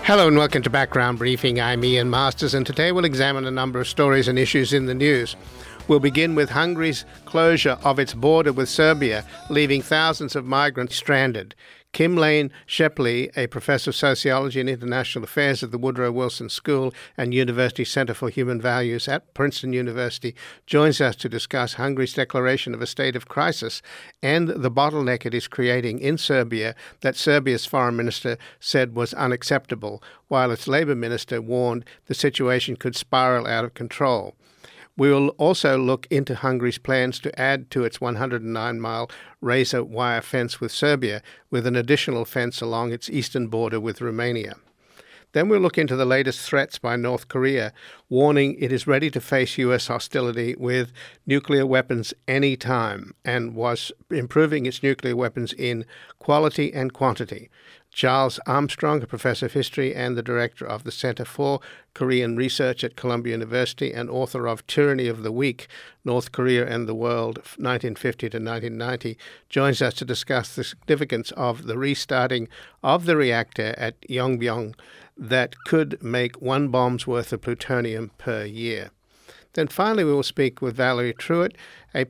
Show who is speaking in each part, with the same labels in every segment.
Speaker 1: Hello and welcome to Background Briefing. I'm Ian Masters, and today we'll examine a number of stories and issues in the news. We'll begin with Hungary's closure of its border with Serbia, leaving thousands of migrants stranded. Kim Lane Shepley, a professor of sociology and international affairs at the Woodrow Wilson School and University Center for Human Values at Princeton University, joins us to discuss Hungary's declaration of a state of crisis and the bottleneck it is creating in Serbia that Serbia's foreign minister said was unacceptable, while its labor minister warned the situation could spiral out of control. We will also look into Hungary's plans to add to its 109-mile razor wire fence with Serbia, with an additional fence along its eastern border with Romania. Then we'll look into the latest threats by North Korea, warning it is ready to face U.S. hostility with nuclear weapons any time, and was improving its nuclear weapons in quality and quantity. Charles Armstrong, a professor of history and the director of the Center for Korean Research at Columbia University and author of Tyranny of the Weak, North Korea and the World, 1950 to 1990, joins us to discuss the significance of the restarting of the reactor at Yongbyon that could make one bomb's worth of plutonium per year. Then finally we will speak with Valerie Truitt, a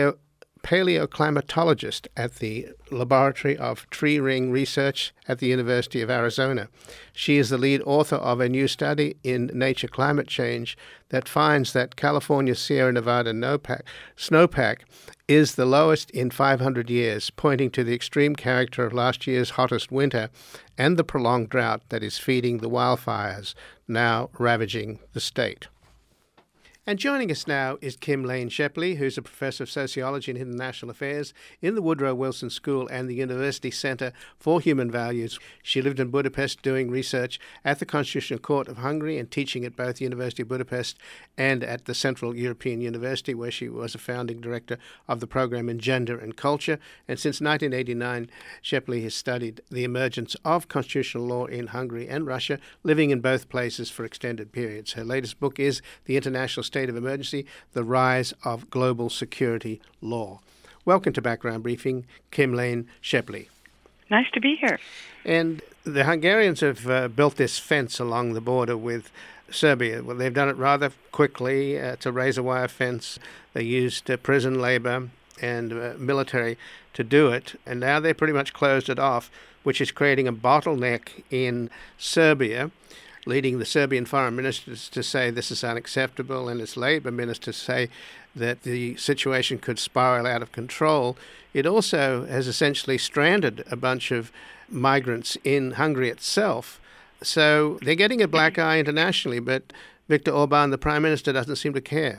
Speaker 1: paleoclimatologist at the Laboratory of Tree Ring Research at the University of Arizona. She is the lead author of a new study in Nature Climate Change that finds that California's Sierra Nevada snowpack is the lowest in 500 years, pointing to the extreme character of last year's hottest winter and the prolonged drought that is feeding the wildfires now ravaging the state. And joining us now is Kim Lane Shepley, who's a professor of sociology and international affairs in the Woodrow Wilson School and the University Center for Human Values. She lived in Budapest doing research at the Constitutional Court of Hungary and teaching at both the University of Budapest and at the Central European University, where she was a founding director of the program in Gender and Culture. And since 1989, Shepley has studied the emergence of constitutional law in Hungary and Russia, living in both places for extended periods. Her latest book is The International State of Emergency, The Rise of Global Security Law. Welcome to Background Briefing, Kim Lane Shepley.
Speaker 2: Nice to be here.
Speaker 1: And the Hungarians have built this fence along the border with Serbia. Well, they've done it rather quickly. It's a razor wire fence. They used prison labor and military to do it, and now they pretty much closed it off, which is creating a bottleneck in Serbia, leading the Serbian foreign ministers to say this is unacceptable and its labor ministers say that the situation could spiral out of control. It also has essentially stranded a bunch of migrants in Hungary itself. So they're getting a black eye internationally, but Viktor Orban, the prime minister, doesn't seem to care.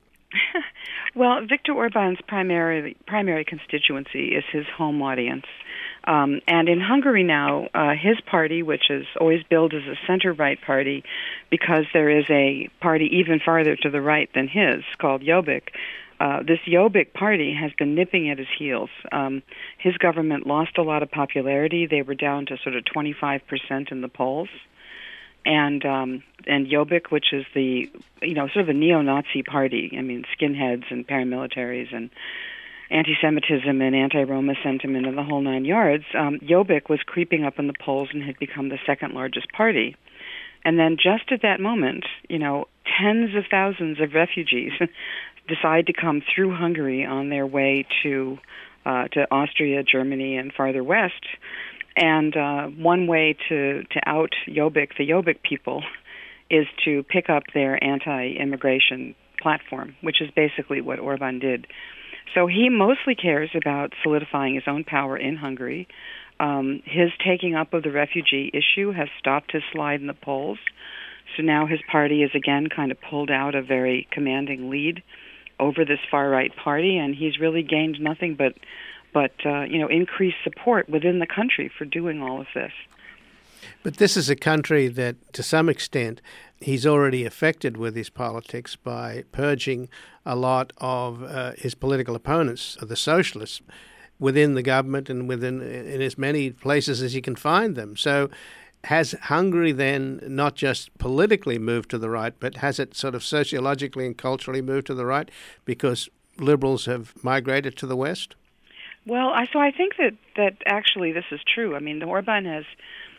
Speaker 2: Well, Viktor Orban's primary constituency is his home audience. And in Hungary now, his party, which is always billed as a center-right party because there is a party even farther to the right than his called Jobbik, this Jobbik party has been nipping at his heels. His government lost a lot of popularity. They were down to sort of 25% in the polls. And Jobbik, which is the, sort of a neo-Nazi party, skinheads and paramilitaries and anti-Semitism and anti-Roma sentiment and the whole nine yards, Jobbik was creeping up in the polls and had become the second largest party. And then just at that moment, tens of thousands of refugees decide to come through Hungary on their way to Austria, Germany, and farther west. And one way to out Jobbik, the Jobbik people, is to pick up their anti-immigration platform, which is basically what Orban did. So he mostly cares about solidifying his own power in Hungary. His taking up of the refugee issue has stopped his slide in the polls. So now his party is again kind of pulled out a very commanding lead over this far-right party, and he's really gained nothing but increased support within the country for doing all of this.
Speaker 1: But this is a country that, to some extent, he's already affected with his politics by purging a lot of his political opponents, the socialists, within the government and in as many places as he can find them. So has Hungary then not just politically moved to the right, but has it sort of sociologically and culturally moved to the right because liberals have migrated to the West?
Speaker 2: Well, I think that actually this is true. Orban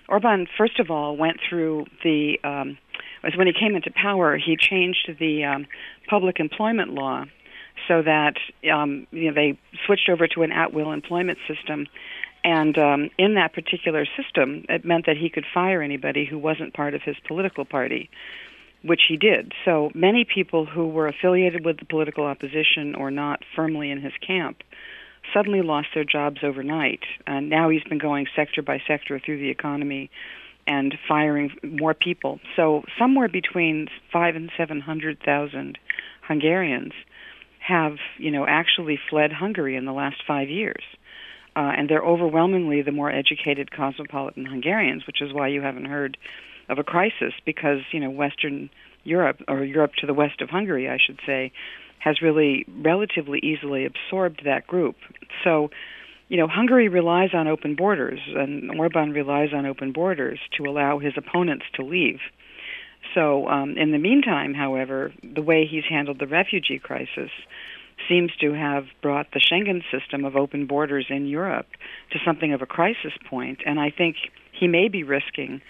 Speaker 2: Orban, first of all, went through when he came into power, he changed the public employment law so that they switched over to an at-will employment system. And in that particular system, it meant that he could fire anybody who wasn't part of his political party, which he did. So many people who were affiliated with the political opposition or not firmly in his camp suddenly lost their jobs overnight. And now he's been going sector by sector through the economy and firing more people. So somewhere between 500,000 and 700,000 Hungarians have, actually fled Hungary in the last 5 years. And they're overwhelmingly the more educated cosmopolitan Hungarians, which is why you haven't heard of a crisis, because, Western Europe, or Europe to the west of Hungary, I should say, has really relatively easily absorbed that group. So, Hungary relies on open borders, and Orban relies on open borders to allow his opponents to leave. So, in the meantime, however, the way he's handled the refugee crisis seems to have brought the Schengen system of open borders in Europe to something of a crisis point, and I think he may be risking,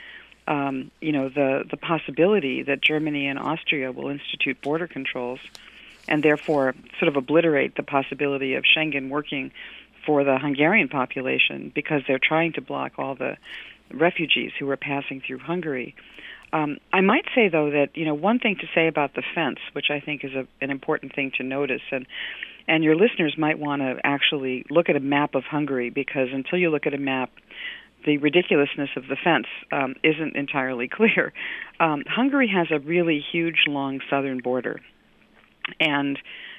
Speaker 2: the possibility that Germany and Austria will institute border controls, and therefore sort of obliterate the possibility of Schengen working for the Hungarian population, because they're trying to block all the refugees who are passing through Hungary. I might say, though, that one thing to say about the fence, which I think is an important thing to notice, and your listeners might want to actually look at a map of Hungary, because until you look at a map, the ridiculousness of the fence isn't entirely clear. Hungary has a really huge, long southern border, and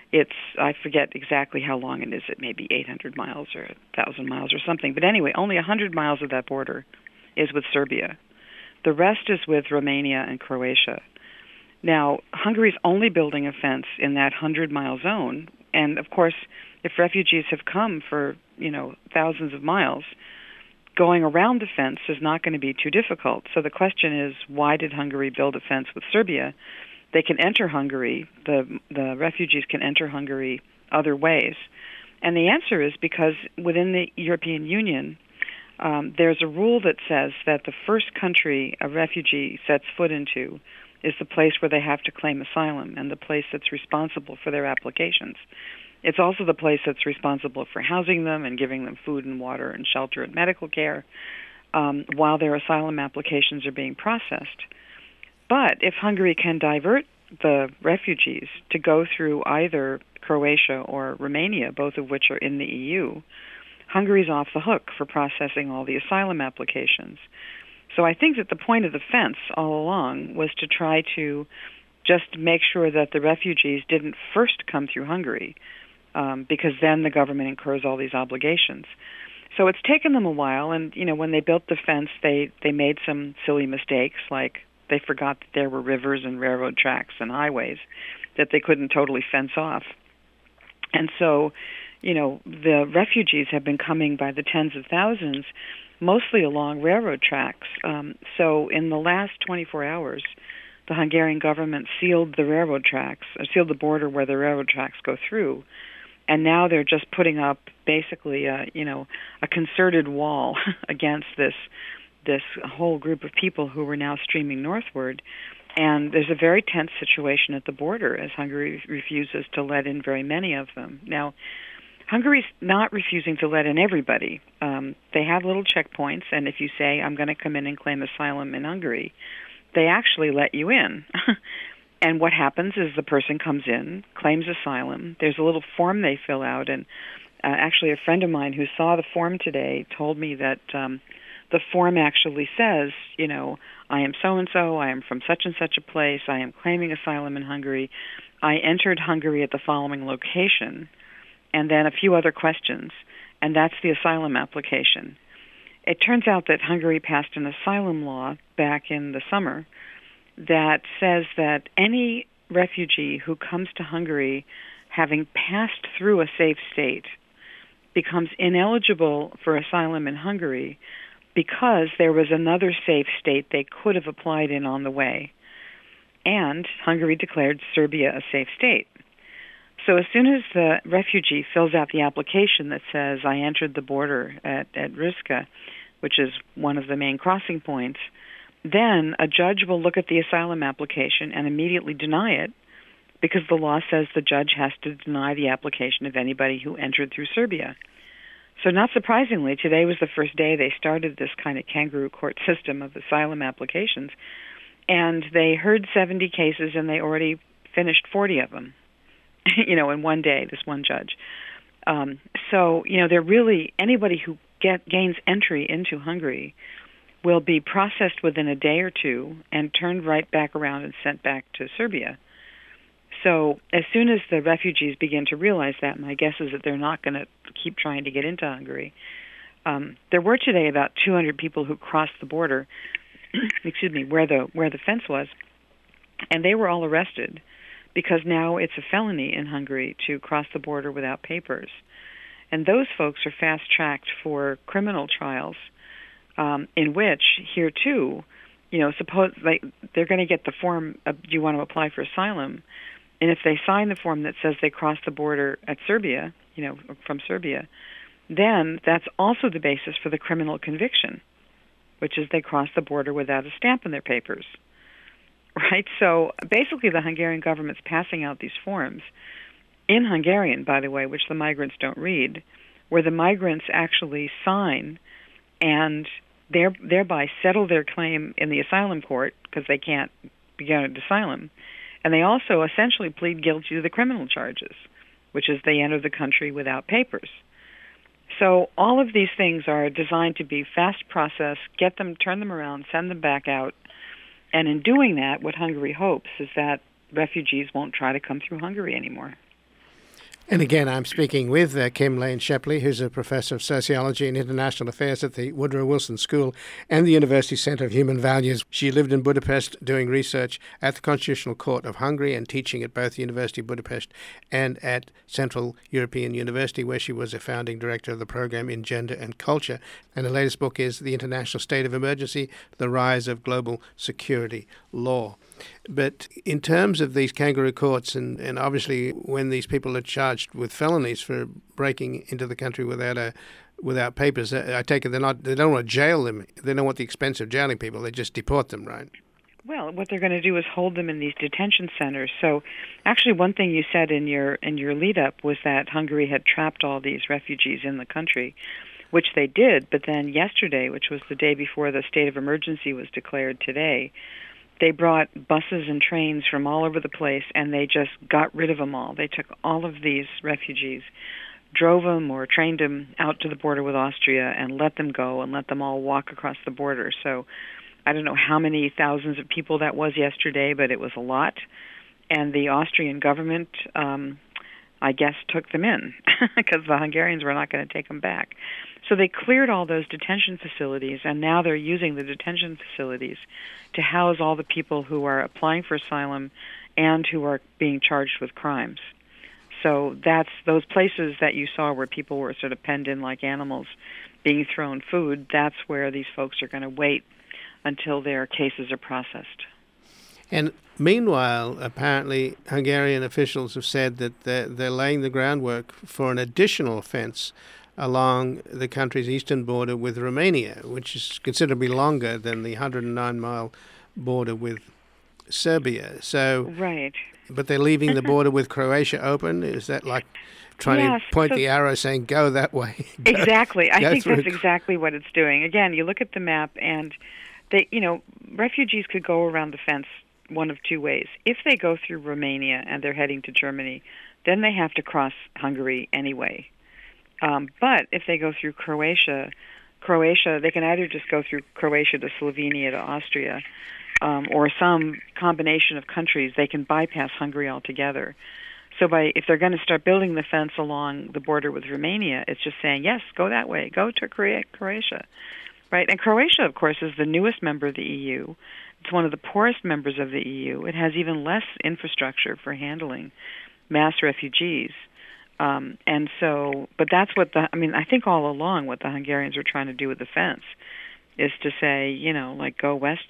Speaker 2: I forget exactly how long it is. It may be 800 miles or 1,000 miles or something. But anyway, only 100 miles of that border is with Serbia. The rest is with Romania and Croatia. Now, Hungary's only building a fence in that 100-mile zone. And, of course, if refugees have come for, thousands of miles, going around the fence is not going to be too difficult. So the question is, why did Hungary build a fence with Serbia? They can enter Hungary, the refugees can enter Hungary other ways. And the answer is because within the European Union, there's a rule that says that the first country a refugee sets foot into is the place where they have to claim asylum and the place that's responsible for their applications. It's also the place that's responsible for housing them and giving them food and water and shelter and medical care while their asylum applications are being processed. But if Hungary can divert the refugees to go through either Croatia or Romania, both of which are in the EU, Hungary's off the hook for processing all the asylum applications. So I think that the point of the fence all along was to try to just make sure that the refugees didn't first come through Hungary, because then the government incurs all these obligations. So it's taken them a while, and when they built the fence, they made some silly mistakes, like they forgot that there were rivers and railroad tracks and highways that they couldn't totally fence off. And so, the refugees have been coming by the tens of thousands, mostly along railroad tracks. So in the last 24 hours, the Hungarian government sealed the railroad tracks, sealed the border where the railroad tracks go through. And now they're just putting up basically a concerted wall against this whole group of people who were now streaming northward. And there's a very tense situation at the border as Hungary refuses to let in very many of them. Now, Hungary's not refusing to let in everybody. They have little checkpoints, and if you say, I'm going to come in and claim asylum in Hungary, they actually let you in. And what happens is the person comes in, claims asylum. There's a little form they fill out, and actually a friend of mine who saw the form today told me that the form actually says, I am so-and-so, I am from such and such a place, I am claiming asylum in Hungary, I entered Hungary at the following location, and then a few other questions, and that's the asylum application. It turns out that Hungary passed an asylum law back in the summer that says that any refugee who comes to Hungary having passed through a safe state becomes ineligible for asylum in Hungary because there was another safe state they could have applied in on the way. And Hungary declared Serbia a safe state. So as soon as the refugee fills out the application that says, I entered the border at Ruska, which is one of the main crossing points, then a judge will look at the asylum application and immediately deny it, because the law says the judge has to deny the application of anybody who entered through Serbia. So not surprisingly, today was the first day they started this kind of kangaroo court system of asylum applications, and they heard 70 cases and they already finished 40 of them, in one day, this one judge. So they're really, anybody who gains entry into Hungary will be processed within a day or two and turned right back around and sent back to Serbia. So as soon as the refugees begin to realize that, my guess is that they're not going to keep trying to get into Hungary. There were today about 200 people who crossed the border, where the fence was, and they were all arrested because now it's a felony in Hungary to cross the border without papers. And those folks are fast-tracked for criminal trials, in which, here too, suppose they're going to get the form, do you want to apply for asylum? And if they sign the form that says they crossed the border at Serbia, from Serbia, then that's also the basis for the criminal conviction, which is they crossed the border without a stamp in their papers, right? So basically the Hungarian government's passing out these forms, in Hungarian, by the way, which the migrants don't read, where the migrants actually sign and thereby settle their claim in the asylum court because they can't be granted asylum. And they also essentially plead guilty to the criminal charges, which is they enter the country without papers. So all of these things are designed to be fast processed, turn them around, send them back out. And in doing that, what Hungary hopes is that refugees won't try to come through Hungary anymore.
Speaker 1: And again, I'm speaking with Kim Lane Shepley, who's a professor of sociology and international affairs at the Woodrow Wilson School and the University Centre of Human Values. She lived in Budapest doing research at the Constitutional Court of Hungary and teaching at both the University of Budapest and at Central European University, where she was a founding director of the program in Gender and Culture. And her latest book is The International State of Emergency, The Rise of Global Security Law. But in terms of these kangaroo courts, and obviously when these people are charged with felonies for breaking into the country without papers, I take it they don't want to jail them. They don't want the expense of jailing people. They just deport them, right?
Speaker 2: Well, what they're going to do is hold them in these detention centers. So actually one thing you said in your lead-up was that Hungary had trapped all these refugees in the country, which they did. But then yesterday, which was the day before the state of emergency was declared today, they brought buses and trains from all over the place, and they just got rid of them all. They took all of these refugees, drove them or trained them out to the border with Austria, and let them go and let them all walk across the border. So I don't know how many thousands of people that was yesterday, but it was a lot. And the Austrian government, I guess, took them in because the Hungarians were not going to take them back. So they cleared all those detention facilities, and now they're using the detention facilities to house all the people who are applying for asylum and who are being charged with crimes. So that's those places that you saw where people were sort of penned in like animals being thrown food. That's where these folks are going to wait until their cases are processed.
Speaker 1: And meanwhile, apparently Hungarian officials have said that they're laying the groundwork for an additional fence along the country's eastern border with Romania, which is considerably longer than the 109-mile border with Serbia. So,
Speaker 2: right.
Speaker 1: But they're leaving the border with Croatia open? Is that like trying to point the arrow saying, go that way?
Speaker 2: Exactly. I think that's exactly what it's doing. Again, you look at the map and refugees could go around the fence one of two ways. If they go through Romania and they're heading to Germany, then they have to cross Hungary anyway. But if they go through Croatia, they can either just go through Croatia to Slovenia to Austria, or some combination of countries. They can bypass Hungary altogether. So if they're going to start building the fence along the border with Romania, it's just saying, yes, go that way, go to Croatia, right? And Croatia, of course, is the newest member of the EU. It's one of the poorest members of the EU. It has even less infrastructure for handling mass refugees. And so, but that's what I think all along what the Hungarians were trying to do with the fence is to say, go west,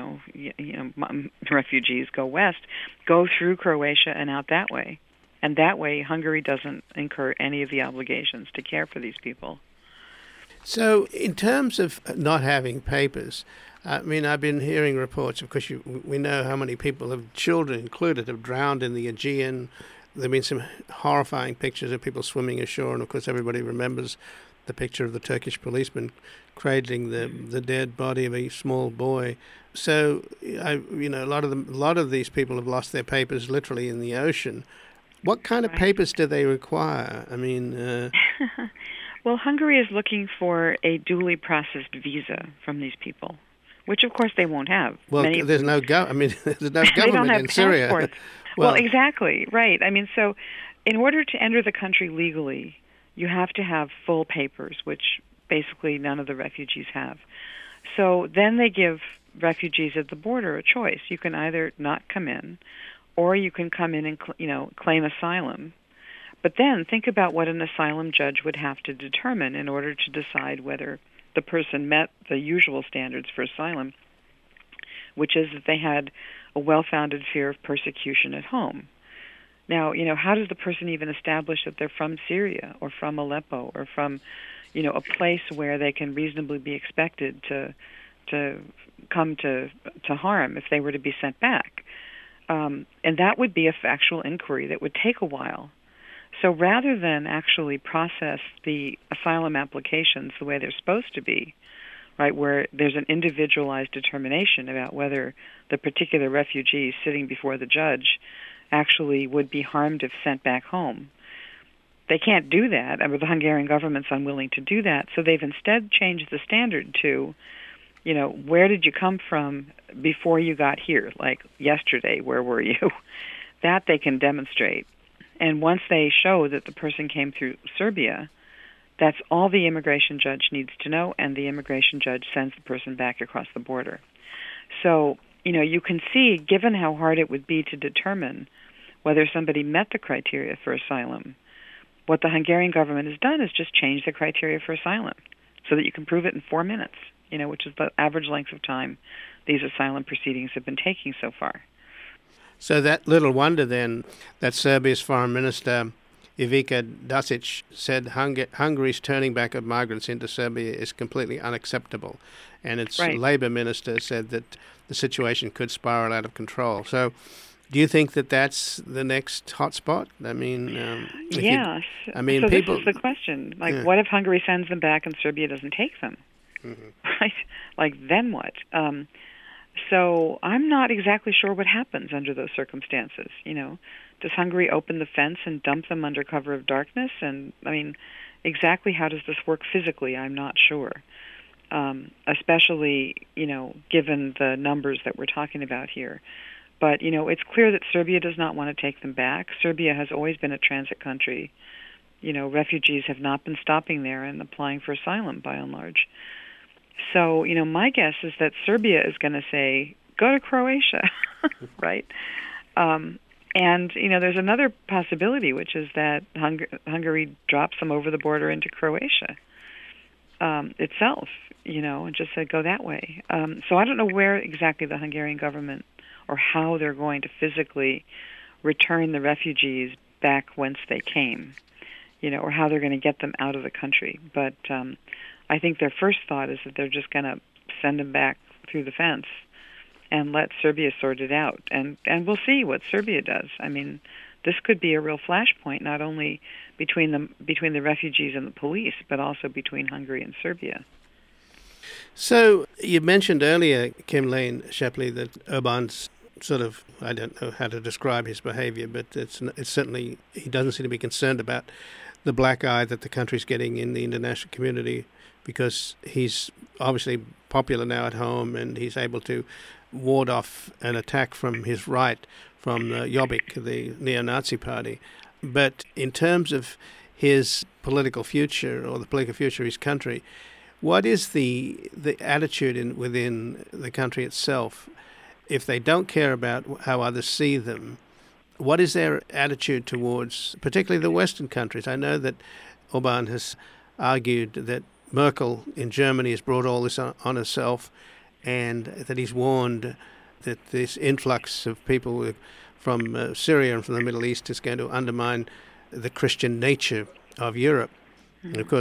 Speaker 2: refugees go west, go through Croatia and out that way. And that way, Hungary doesn't incur any of the obligations to care for these people.
Speaker 1: So in terms of not having papers, I mean, I've been hearing reports, of course, we know how many people, children included, have drowned in the Aegean. There have been some horrifying pictures of people swimming ashore, and of course everybody remembers the picture of the Turkish policeman cradling the dead body of a small boy. So, a lot of these people have lost their papers literally in the ocean. What kind of papers do they require? I mean...
Speaker 2: Well, Hungary is looking for a duly processed visa from these people, which of course they won't have.
Speaker 1: Well, there's no government
Speaker 2: they don't have
Speaker 1: in Syria.
Speaker 2: Passports. Well, exactly, right. I mean, so in order to enter the country legally, you have to have full papers, which basically none of the refugees have. So then they give refugees at the border a choice. You can either not come in, or you can come in and claim asylum. But then think about what an asylum judge would have to determine in order to decide whether the person met the usual standards for asylum, which is that they had a well-founded fear of persecution at home. Now, how does the person even establish that they're from Syria or from Aleppo or from, a place where they can reasonably be expected to come to harm if they were to be sent back? And that would be a factual inquiry that would take a while. So rather than actually process the asylum applications the way they're supposed to be, right, where there's an individualized determination about whether the particular refugee sitting before the judge actually would be harmed if sent back home, they can't do that. I mean, the Hungarian government's unwilling to do that, so they've instead changed the standard to, where did you come from before you got here? Like yesterday, where were you? That they can demonstrate. And once they show that the person came through Serbia, that's all the immigration judge needs to know, and the immigration judge sends the person back across the border. So, you can see, given how hard it would be to determine whether somebody met the criteria for asylum, what the Hungarian government has done is just change the criteria for asylum so that you can prove it in 4 minutes, which is the average length of time these asylum proceedings have been taking so far.
Speaker 1: So that little wonder then that Serbia's foreign minister Ivica Dačić said Hungary's turning back of migrants into Serbia is completely unacceptable, and its Labour minister said that the situation could spiral out of control. So do you think that that's the next hotspot? I mean,
Speaker 2: yes. So
Speaker 1: people.
Speaker 2: This is the question. What if Hungary sends them back and Serbia doesn't take them? Mm-hmm. Right? Then what? So I'm not exactly sure what happens under those circumstances. Does Hungary open the fence and dump them under cover of darkness? And exactly how does this work physically? I'm not sure. Especially, given the numbers that we're talking about here. But, it's clear that Serbia does not want to take them back. Serbia has always been a transit country. Refugees have not been stopping there and applying for asylum by and large. So, my guess is that Serbia is going to say, go to Croatia, right? And, there's another possibility, which is that Hungary drops them over the border into Croatia itself, and just said, go that way. So I don't know where exactly the Hungarian government or how they're going to physically return the refugees back whence they came, or how they're going to get them out of the country. But I think their first thought is that they're just going to send them back through the fence and let Serbia sort it out. And we'll see what Serbia does. I mean, this could be a real flashpoint, not only between the refugees and the police, but also between Hungary and Serbia.
Speaker 1: So you mentioned earlier, Kim-Lane Shapley, that Orban's sort of, I don't know how to describe his behavior, but it's certainly, he doesn't seem to be concerned about the black eye that the country's getting in the international community, because he's obviously popular now at home and he's able to ward off an attack from his right, from Jobbik, the neo-Nazi party. But in terms of his political future, or the political future of his country, what is the attitude within the country itself? If they don't care about how others see them, what is their attitude towards particularly the Western countries? I know that Orban has argued that Merkel in Germany has brought all this on herself, and that he's warned that this influx of people from Syria and from the Middle East is going to undermine the Christian nature of Europe. Mm-hmm. And of course,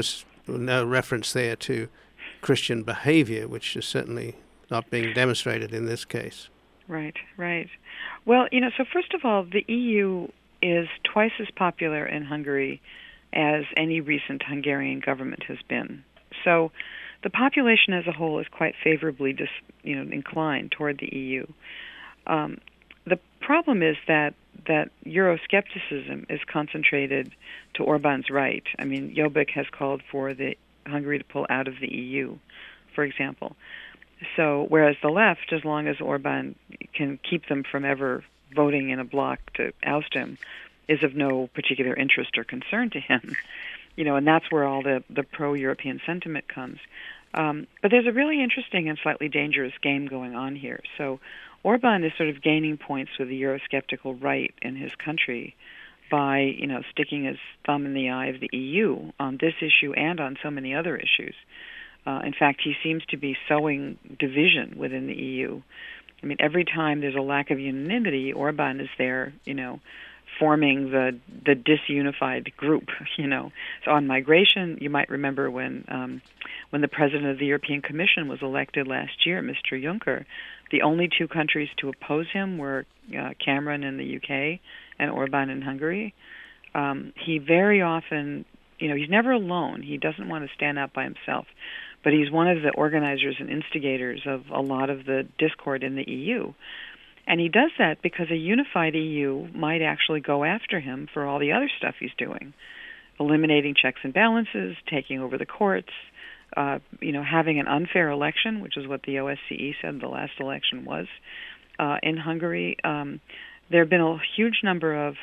Speaker 1: no reference there to Christian behavior, which is certainly not being demonstrated in this case.
Speaker 2: Right. Well, so first of all, the EU is twice as popular in Hungary as any recent Hungarian government has been. So the population as a whole is quite favorably inclined toward the EU. The problem is that Euroscepticism is concentrated to Orban's right. I mean, Jobbik has called for Hungary to pull out of the EU, for example. So whereas the left, as long as Orban can keep them from ever voting in a bloc to oust him, is of no particular interest or concern to him. And that's where all the pro-European sentiment comes. But there's a really interesting and slightly dangerous game going on here. So Orban is sort of gaining points with the Eurosceptical right in his country by, sticking his thumb in the eye of the EU on this issue and on so many other issues. In fact, he seems to be sowing division within the EU. I mean, every time there's a lack of unanimity, Orban is there, forming the disunified group, So on migration, you might remember when the president of the European Commission was elected last year, Mr. Juncker, the only two countries to oppose him were Cameron in the UK and Orban in Hungary. He very often, he's never alone. He doesn't want to stand out by himself. But he's one of the organizers and instigators of a lot of the discord in the EU. And he does that because a unified EU might actually go after him for all the other stuff he's doing, eliminating checks and balances, taking over the courts, having an unfair election, which is what the OSCE said the last election was in Hungary. There have been a huge number of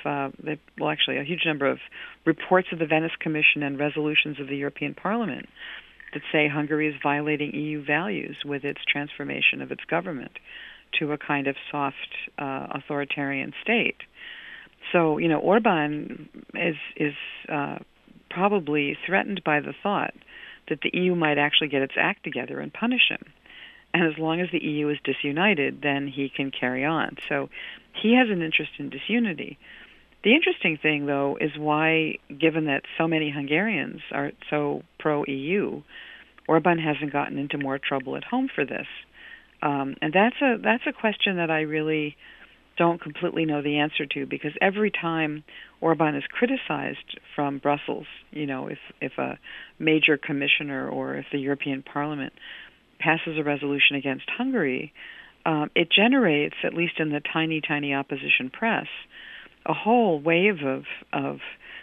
Speaker 2: reports of the Venice Commission and resolutions of the European Parliament that say Hungary is violating EU values with its transformation of its government to a kind of soft authoritarian state. So, Orban is probably threatened by the thought that the EU might actually get its act together and punish him. And as long as the EU is disunited, then he can carry on. So he has an interest in disunity. The interesting thing, though, is why, given that so many Hungarians are so pro-EU, Orban hasn't gotten into more trouble at home for this. And that's a question that I really don't completely know the answer to, because every time Orban is criticized from Brussels, if a major commissioner or if the European Parliament passes a resolution against Hungary, it generates, at least in the tiny opposition press, a whole wave of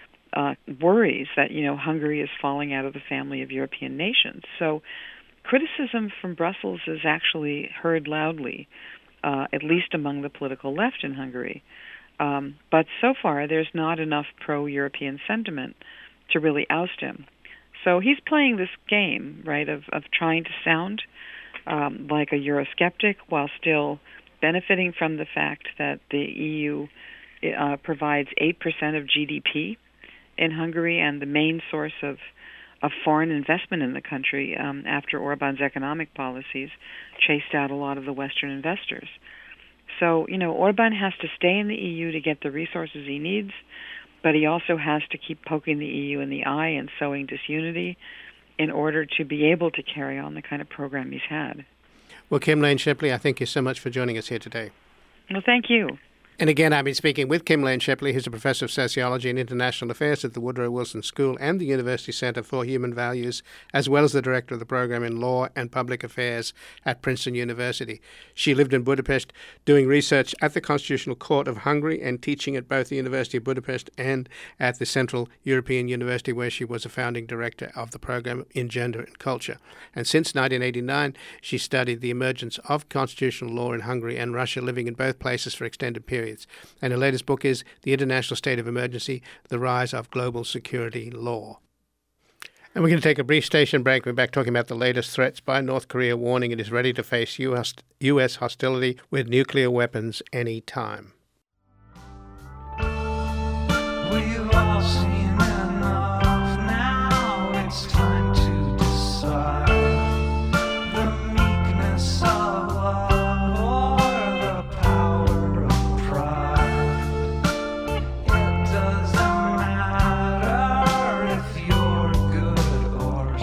Speaker 2: worries that, Hungary is falling out of the family of European nations. So criticism from Brussels is actually heard loudly, at least among the political left in Hungary. But so far, there's not enough pro-European sentiment to really oust him. So he's playing this game, right, of trying to sound like a Eurosceptic while still benefiting from the fact that the EU provides 8% of GDP in Hungary and the main source of foreign investment in the country after Orban's economic policies chased out a lot of the Western investors. So, Orban has to stay in the EU to get the resources he needs, but he also has to keep poking the EU in the eye and sowing disunity in order to be able to carry on the kind of program he's had.
Speaker 1: Well, Kim Lane Shepley, I thank you so much for joining us here today.
Speaker 2: Well, thank you.
Speaker 1: And again, I've been speaking with Kim Lane Shepley, who's a professor of sociology and international affairs at the Woodrow Wilson School and the University Center for Human Values, as well as the director of the program in law and public affairs at Princeton University. She lived in Budapest doing research at the Constitutional Court of Hungary and teaching at both the University of Budapest and at the Central European University, where she was a founding director of the program in gender and culture. And since 1989, she studied the emergence of constitutional law in Hungary and Russia, living in both places for extended periods. And her latest book is The International State of Emergency, The Rise of Global Security Law. And we're going to take a brief station break. We're back talking about the latest threats by North Korea, warning it is ready to face U.S. hostility with nuclear weapons any time.
Speaker 3: We've all seen enough now. It's time to decide the meekness of love or the power of pride. It doesn't matter if you're good or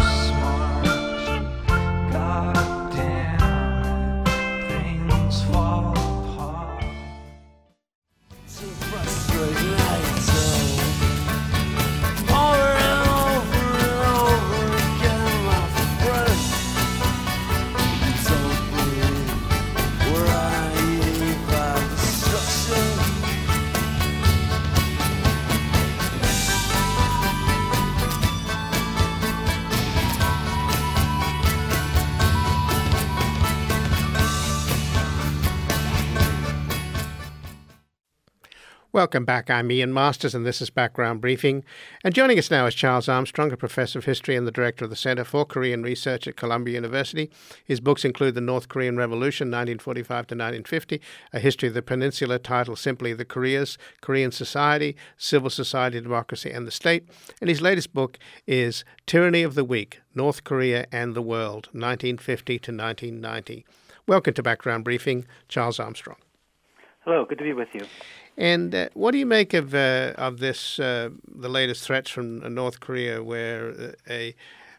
Speaker 1: Welcome back. I'm Ian Masters, and this is Background Briefing. And joining us now is Charles Armstrong, a professor of history and the director of the Center for Korean Research at Columbia University. His books include The North Korean Revolution, 1945 to 1950, A History of the Peninsula, titled simply The Koreas, Korean Society, Civil Society, Democracy, and the State. And his latest book is Tyranny of the Weak, North Korea and the World, 1950 to 1990. Welcome to Background Briefing, Charles Armstrong.
Speaker 4: Hello, good to be with you.
Speaker 1: And what do you make of this, the latest threats from North Korea, where a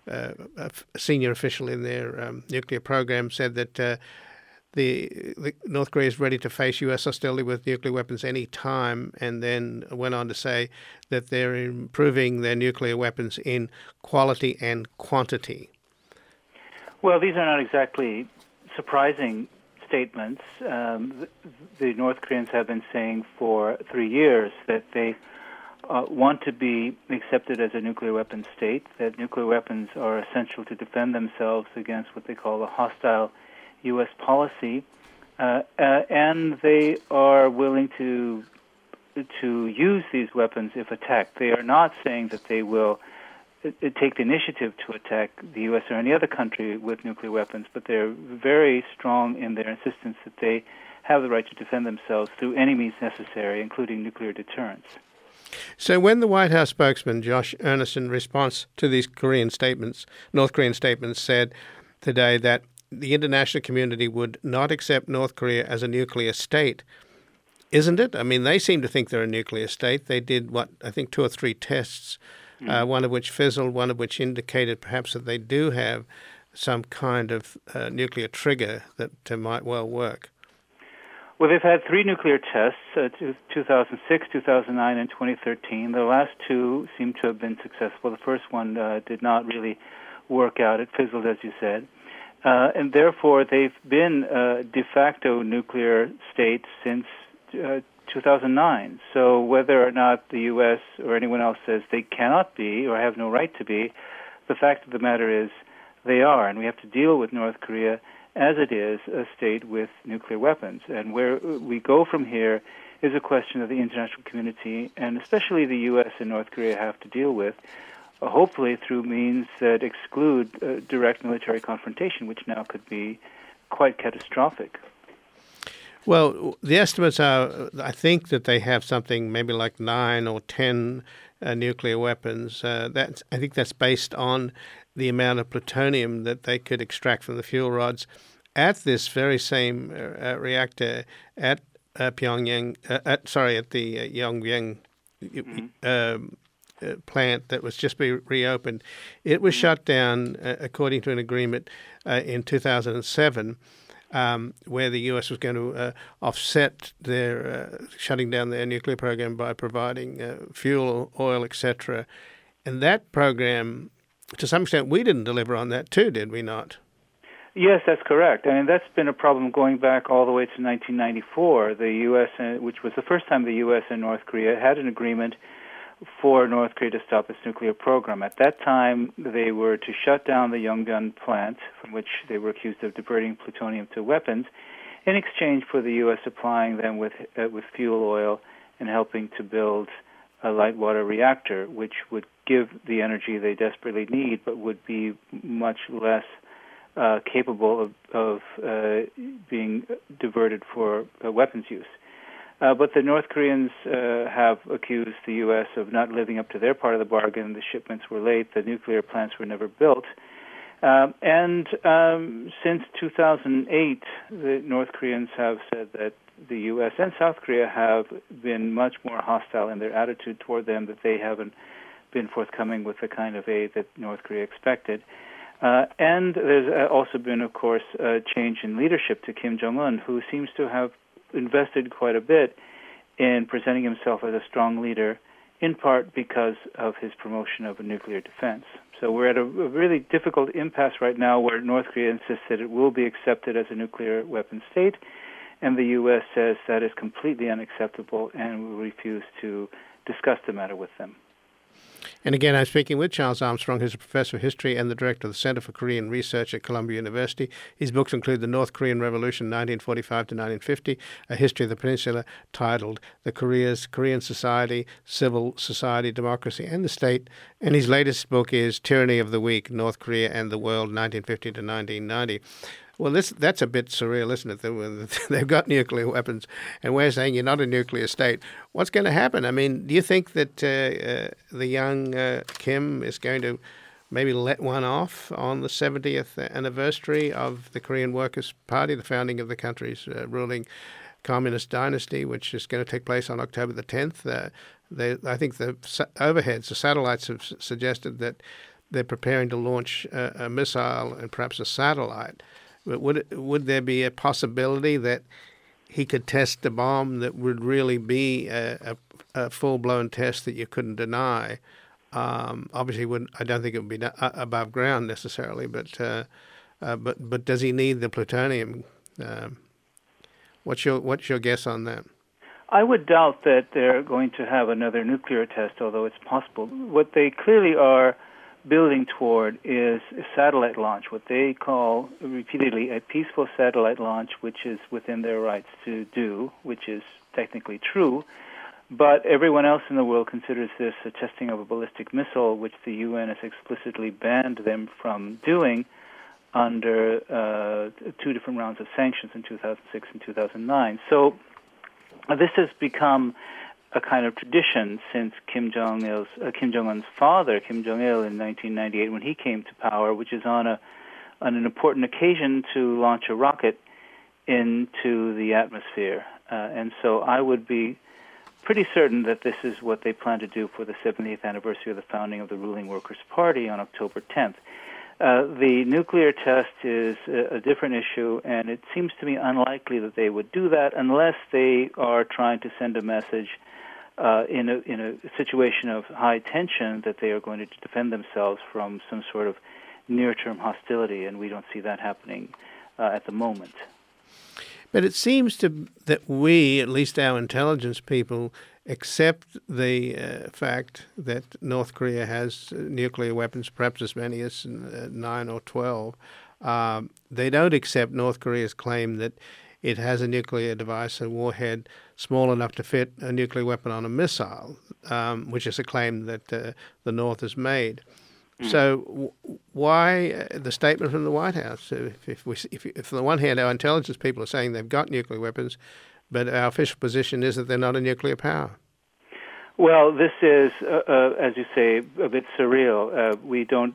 Speaker 1: senior official in their nuclear program said that the North Korea is ready to face U.S. hostility with nuclear weapons any time, and then went on to say that they're improving their nuclear weapons in quality and quantity?
Speaker 4: Well, these are not exactly surprising statements. The North Koreans have been saying for 3 years that they want to be accepted as a nuclear weapons state, that nuclear weapons are essential to defend themselves against what they call a hostile U.S. policy, and they are willing to use these weapons if attacked. They are not saying that they will take the initiative to attack the U.S. or any other country with nuclear weapons, but they're very strong in their insistence that they have the right to defend themselves through any means necessary, including nuclear deterrence.
Speaker 1: So when the White House spokesman, Josh Earnest, in response to these North Korean statements, said today that the international community would not accept North Korea as a nuclear state, isn't it? I mean, they seem to think they're a nuclear state. They did, I think 2 or 3 tests, one of which fizzled, one of which indicated perhaps that they do have some kind of nuclear trigger that might well work.
Speaker 4: Well, they've had 3 nuclear tests, 2006, 2009, and 2013. The last 2 seem to have been successful. The first one did not really work out. It fizzled, as you said. And therefore, they've been a de facto nuclear state since 2009. So whether or not the U.S. or anyone else says they cannot be or have no right to be, the fact of the matter is they are, and we have to deal with North Korea as it is a state with nuclear weapons. And where we go from here is a question that the international community, and especially the U.S. and North Korea, have to deal with, hopefully through means that exclude direct military confrontation, which now could be quite catastrophic.
Speaker 1: Well, the estimates are, I think that they have something maybe like 9 or 10 nuclear weapons. I think that's based on the amount of plutonium that they could extract from the fuel rods at this very same reactor at Pyongyang. At the Yongbyon plant that was just be reopened. It was shut down according to an agreement in 2007. Where the U.S. was going to offset their shutting down their nuclear program by providing fuel, oil, etc. And that program, to some extent, we didn't deliver on that too, did we not?
Speaker 4: Yes, that's correct. I mean, that's been a problem going back all the way to 1994. The U.S., which was the first time the U.S. and North Korea had an agreement for North Korea to stop its nuclear program. At that time, they were to shut down the Yongbyon plant, from which they were accused of diverting plutonium to weapons, in exchange for the U.S. supplying them with fuel oil and helping to build a light water reactor, which would give the energy they desperately need, but would be much less capable of being diverted for weapons use. But the North Koreans have accused the U.S. of not living up to their part of the bargain. The shipments were late. The nuclear plants were never built. And since 2008, the North Koreans have said that the U.S. and South Korea have been much more hostile in their attitude toward them, that they haven't been forthcoming with the kind of aid that North Korea expected. And there's also been, of course, a change in leadership to Kim Jong-un, who seems to have invested quite a bit in presenting himself as a strong leader, in part because of his promotion of a nuclear defense. So we're at a really difficult impasse right now where North Korea insists that it will be accepted as a nuclear weapon state, and the U.S. says that is completely unacceptable and will refuse to discuss the matter with them.
Speaker 1: And again, I'm speaking with Charles Armstrong, who's a professor of history and the director of the Center for Korean Research at Columbia University. His books include The North Korean Revolution, 1945 to 1950, A History of the Peninsula, titled The Korean Society, Civil Society, Democracy, and the State. And his latest book is Tyranny of the Weak, North Korea and the World, 1950 to 1990. Well, that's a bit surreal, isn't it? They've got nuclear weapons, and we're saying you're not a nuclear state. What's going to happen? I mean, do you think that the young Kim is going to maybe let one off on the 70th anniversary of the Korean Workers' Party, the founding of the country's ruling communist dynasty, which is going to take place on October the 10th? I think the overheads, the satellites have suggested that they're preparing to launch a missile and perhaps a satellite. Would there be a possibility that he could test a bomb that would really be a full-blown test that you couldn't deny? Obviously, I don't think it would be above ground necessarily, but does he need the plutonium? What's your guess on that?
Speaker 4: I would doubt that they're going to have another nuclear test, although it's possible. What they clearly are building toward is a satellite launch, what they call repeatedly a peaceful satellite launch, which is within their rights to do, which is technically true. But everyone else in the world considers this a testing of a ballistic missile, which the UN has explicitly banned them from doing under two different rounds of sanctions in 2006 and 2009. So this has become a kind of tradition since Kim Jong-un's father, Kim Jong-il, in 1998, when he came to power, which is on an important occasion to launch a rocket into the atmosphere. And so I would be pretty certain that this is what they plan to do for the 70th anniversary of the founding of the ruling Workers' Party on October 10th. The nuclear test is a different issue, and it seems to me unlikely that they would do that unless they are trying to send a message in a situation of high tension that they are going to defend themselves from some sort of near-term hostility, and we don't see that happening at the moment.
Speaker 1: But it seems that we, at least our intelligence people, accept the fact that North Korea has nuclear weapons, perhaps as many as 9 or 12. They don't accept North Korea's claim that it has a nuclear device, a warhead small enough to fit a nuclear weapon on a missile, which is a claim that the North has made. So why the statement from the White House? If on the one hand our intelligence people are saying they've got nuclear weapons, but our official position is that they're not a nuclear power?
Speaker 4: Well, this is, as you say, a bit surreal. We don't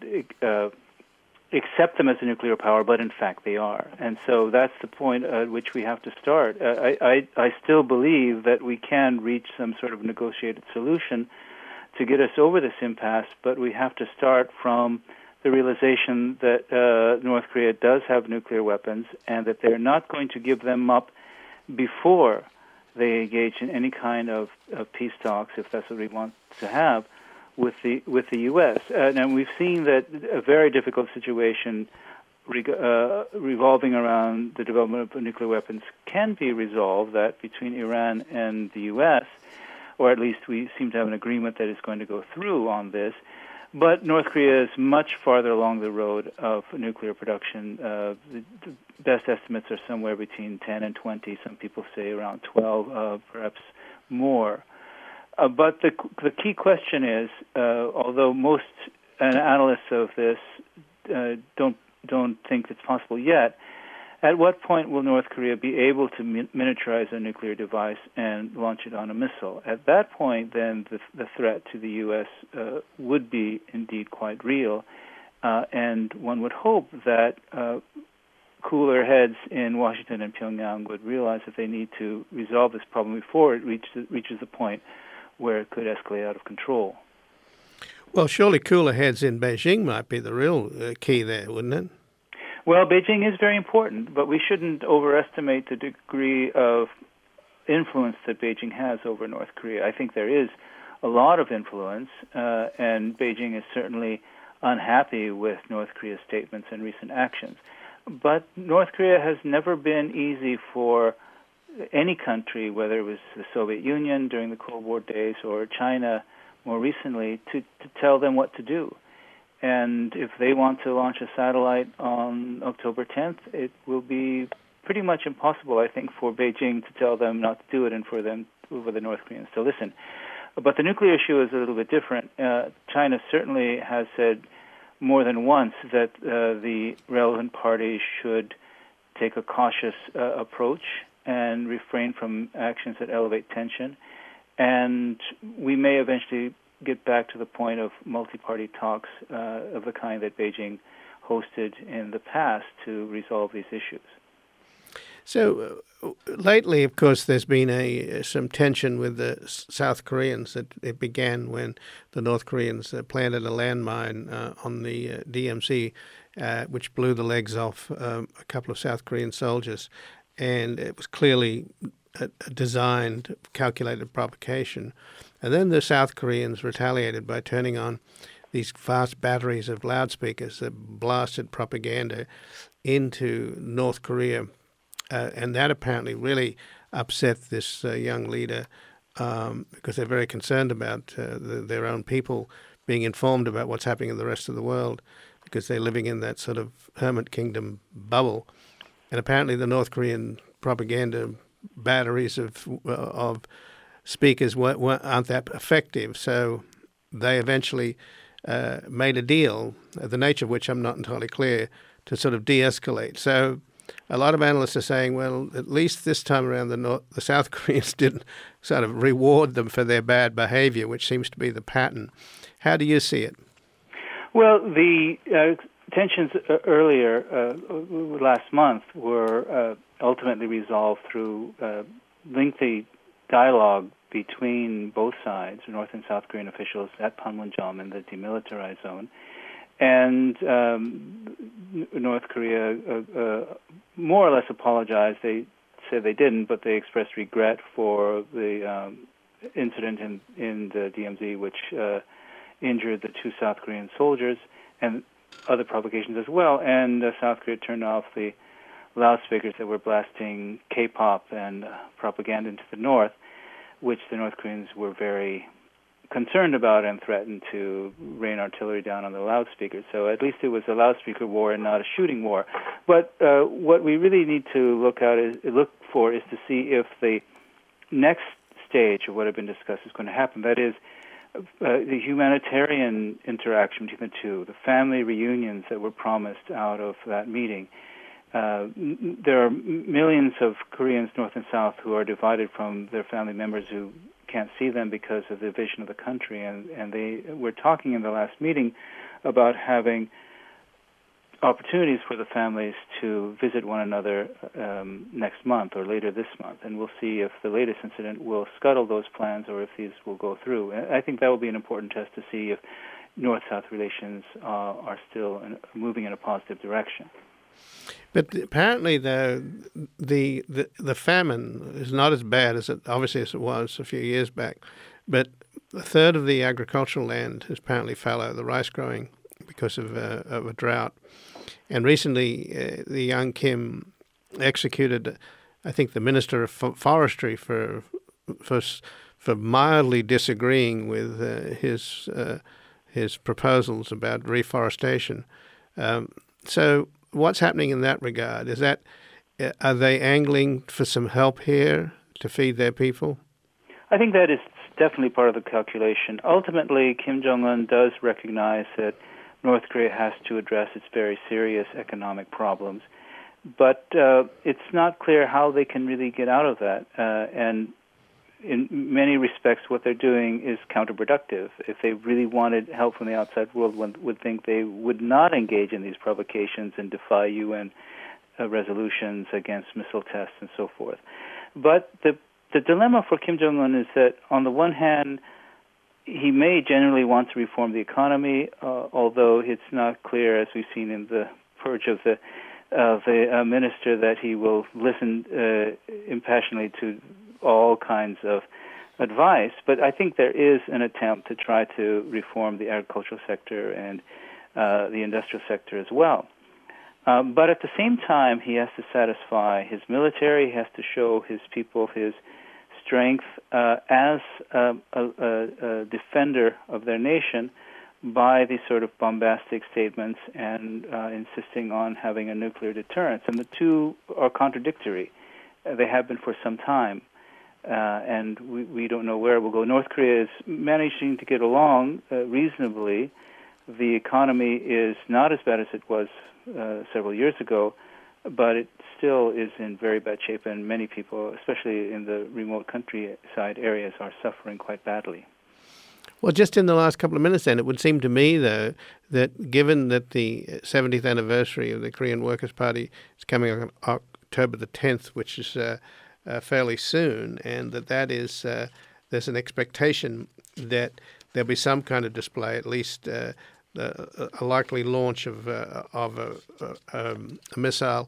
Speaker 4: accept them as a nuclear power, but in fact they are. And so that's the point at which we have to start. I still believe that we can reach some sort of negotiated solution to get us over this impasse, but we have to start from the realization that North Korea does have nuclear weapons and that they're not going to give them up before they engage in any kind of peace talks, if that's what we want to have, with the U.S. And we've seen that a very difficult situation revolving around the development of nuclear weapons can be resolved, that between Iran and the U.S., or at least we seem to have an agreement that is going to go through on this. But North Korea is much farther along the road of nuclear production. The best estimates are somewhere between 10 and 20. Some people say around 12, perhaps more. But the key question is, although most analysts of this don't think it's possible yet, at what point will North Korea be able to miniaturize a nuclear device and launch it on a missile? At that point, then the threat to the U.S. Would be indeed quite real, and one would hope that cooler heads in Washington and Pyongyang would realize that they need to resolve this problem before it reaches the point where it could escalate out of control.
Speaker 1: Well, surely cooler heads in Beijing might be the real key there, wouldn't it?
Speaker 4: Well, Beijing is very important, but we shouldn't overestimate the degree of influence that Beijing has over North Korea. I think there is a lot of influence, and Beijing is certainly unhappy with North Korea's statements and recent actions. But North Korea has never been easy for any country, whether it was the Soviet Union during the Cold War days or China more recently to tell them what to do. And if they want to launch a satellite on October 10th, it will be pretty much impossible, I think, for Beijing to tell them not to do it and for the North Koreans to listen. But the nuclear issue is a little bit different. China certainly has said more than once that the relevant parties should take a cautious approach and refrain from actions that elevate tension. And we may eventually get back to the point of multi-party talks of the kind that Beijing hosted in the past to resolve these issues.
Speaker 1: So lately, of course, there's been some tension with the South Koreans. It began when the North Koreans planted a landmine on the DMZ, which blew the legs off a couple of South Korean soldiers. And it was clearly a designed, calculated provocation. And then the South Koreans retaliated by turning on these vast batteries of loudspeakers that blasted propaganda into North Korea. And that apparently really upset this young leader because they're very concerned about their own people being informed about what's happening in the rest of the world because they're living in that sort of hermit kingdom bubble. And apparently the North Korean propaganda batteries of speakers aren't that effective. So they eventually made a deal, the nature of which I'm not entirely clear, to sort of de-escalate. So a lot of analysts are saying, well, at least this time around the South Koreans didn't sort of reward them for their bad behavior, which seems to be the pattern. How do you see it?
Speaker 4: Well, the tensions earlier last month were ultimately resolved through lengthy dialogue between both sides, North and South Korean officials at Panmunjom in the demilitarized zone. And North Korea more or less apologized. They said they didn't, but they expressed regret for the incident in the DMZ, which injured the two South Korean soldiers and other provocations as well. And South Korea turned off the loudspeakers that were blasting K-pop and propaganda into the north, which the North Koreans were very concerned about and threatened to rain artillery down on the loudspeakers. So at least it was a loudspeaker war and not a shooting war. But what we really need to look for is to see if the next stage of what had been discussed is going to happen. That is, the humanitarian interaction between the two, the family reunions that were promised out of that meeting. There are millions of Koreans, North and South, who are divided from their family members who can't see them because of the division of the country. And they were talking in the last meeting about having opportunities for the families to visit one another next month or later this month. And we'll see if the latest incident will scuttle those plans or if these will go through. And I think that will be an important test to see if North-South relations are still moving in a positive direction.
Speaker 1: But apparently, though, the famine is not as bad as it was a few years back. But a third of the agricultural land is apparently fallow, the rice growing, because of a drought. And recently, the young Kim executed, I think, the Minister of Forestry for mildly disagreeing with his proposals about reforestation. So what's happening in that regard? Are they angling for some help here to feed their people?
Speaker 4: I think that is definitely part of the calculation. Ultimately, Kim Jong-un does recognize that North Korea has to address its very serious economic problems, but it's not clear how they can really get out of that. And in many respects, what they're doing is counterproductive. If they really wanted help from the outside world, one would think they would not engage in these provocations and defy UN resolutions against missile tests and so forth. But the dilemma for Kim Jong-un is that, on the one hand, he may generally want to reform the economy, although it's not clear, as we've seen in the purge of the minister, that he will listen impassionately to all kinds of advice. But I think there is an attempt to try to reform the agricultural sector and the industrial sector as well. But at the same time, he has to satisfy his military. He has to show his people his strength as a defender of their nation by these sort of bombastic statements and insisting on having a nuclear deterrence. And the two are contradictory. They have been for some time. And we don't know where it will go. North Korea is managing to get along reasonably. The economy is not as bad as it was several years ago, but it still is in very bad shape, and many people, especially in the remote countryside areas, are suffering quite badly.
Speaker 1: Well, just in the last couple of minutes then, it would seem to me, though, that given that the 70th anniversary of the Korean Workers' Party is coming on October the 10th, which is fairly soon, and that is there's an expectation that there'll be some kind of display, at least a likely launch of a missile